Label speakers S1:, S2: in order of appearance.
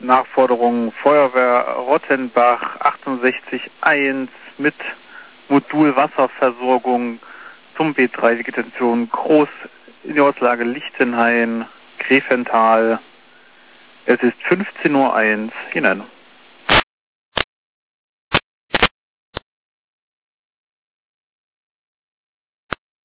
S1: Nachforderung Feuerwehr Rottenbach 68.1 mit Modulwasserversorgung zum B3 Vegetation Groß in der Ortslage Lichtenhain, Gräfental. Es ist 15:01 Uhr hinein.